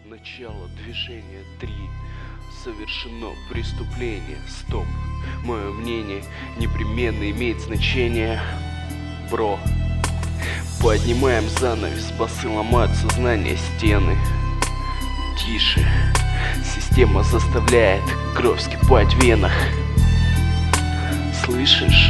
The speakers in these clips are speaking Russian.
Начало движения 3. Совершено преступление. Стоп. Мое мнение непременно имеет значение. Бро. Поднимаем занавес, басы ломают сознание стены. Тише. Система заставляет кровь вскипать в венах. Слышишь?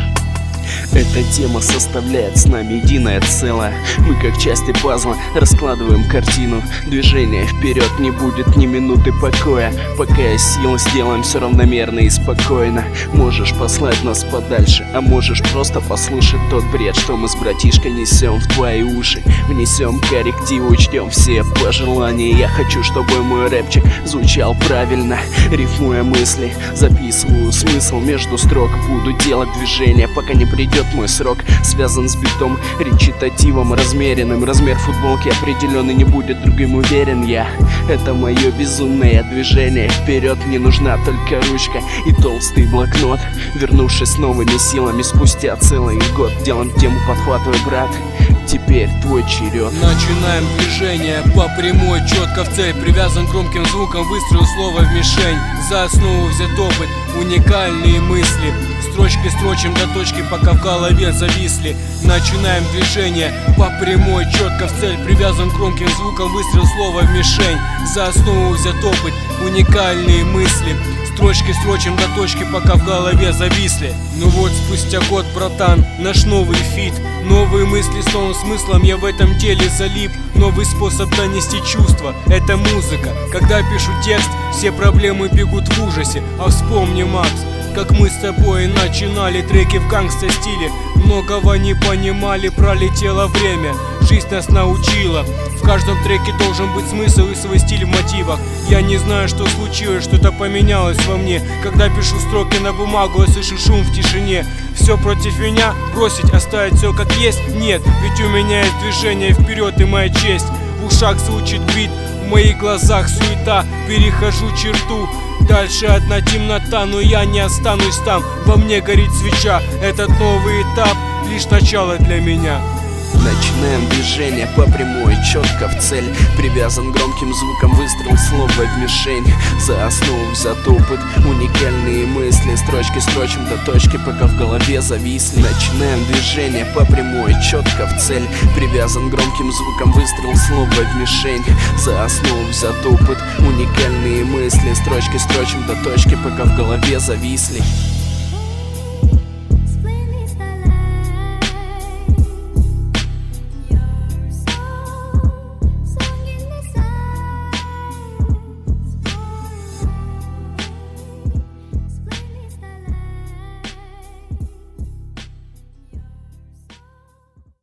Эта тема составляет с нами единое целое. Мы как части пазла раскладываем картину. Движение вперед, не будет ни минуты покоя. Пока есть силы, сделаем все равномерно и спокойно. Можешь послать нас подальше, а можешь просто послушать тот бред, что мы с братишкой несем в твои уши. Внесем коррективы, учтем все пожелания. Я хочу, чтобы мой рэпчик звучал правильно. Рифмуя мысли, записываю смысл между строк. Буду делать движение, пока не придет мой срок. Связан с битом, речитативом размеренным. Размер футболки определенный не будет другим, уверен я. Это мое безумное движение. Вперед мне нужна только ручка и толстый блокнот. Вернувшись с новыми силами спустя целый год, делаем тему, подхватывай, брат. Теперь твой черед. Начинаем движение по прямой, четко в цель. Привязан громким звуком, выстрел слова в мишень. За основу взят опыт, уникальные мысли. Строчки строчим до точки, пока в голове зависли. Начинаем движение по прямой, четко в цель. Привязан громким звуком, выстрел слова в мишень. За основу взят опыт, уникальные мысли. Строчки строчим до точки, пока в голове зависли. Ну вот спустя год, братан, наш новый фит. Новые мысли с новым смыслом, я в этом теле залип. Новый способ донести чувства, это музыка. Когда пишу текст, все проблемы бегут в ужасе. А вспомни, Макс, как мы с тобой начинали треки в гангста-стиле. Многого не понимали, пролетело время. Жизнь нас научила. В каждом треке должен быть смысл и свой стиль в мотивах. Я не знаю, что случилось, что-то поменялось во мне. Когда пишу строки на бумагу, я слышу шум в тишине. Все против меня? Бросить, оставить все как есть? Нет, ведь у меня есть движение вперед и моя честь. В ушах звучит бит, в моих глазах суета. Перехожу черту, дальше одна темнота, но я не останусь там. Во мне горит свеча, этот новый этап лишь начало для меня. Начинаем движение по прямой, четко в цель. Привязан громким звуком, выстрел слова в мишень. За основу взят опыт, уникальные мысли. Строчки строчим до точки, пока в голове зависли. Начинаем движение по прямой, четко в цель. Привязан громким звуком, выстрел слова в мишень. За основу взят опыт, уникальные мысли. Строчки строчим до точки, пока в голове зависли.